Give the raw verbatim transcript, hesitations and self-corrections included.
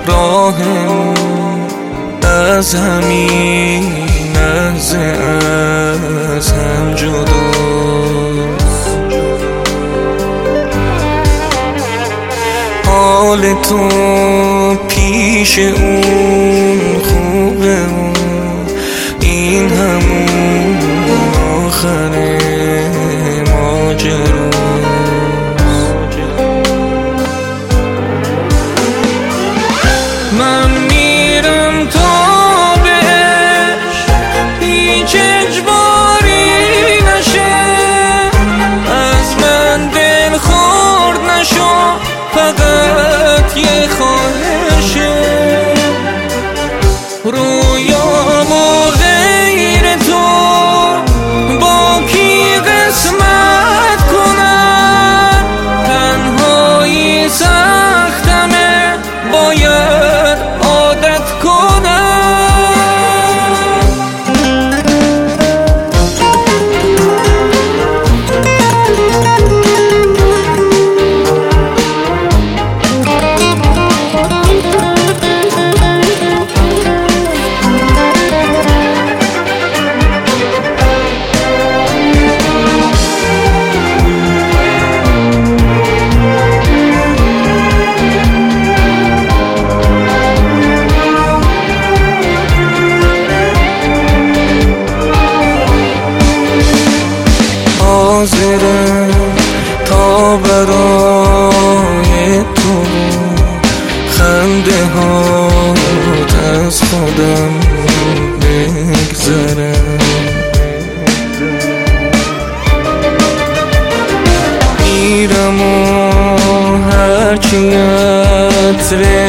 راهم از همین لحظه از هم جداست. حال تو پیش اون خوبه و این همون آخر ماجراست. من میرم تا بهش هیچ اجباری نشه، از من دل خورد نشو، فقط یه خواهشه. رویام و غیر تو با کی قسمت کنم، تنهایی سختمه باید عادت کنم. حاضرم تا برای تو خنده هات از خودم بگذرم. میرم و هرچی عطر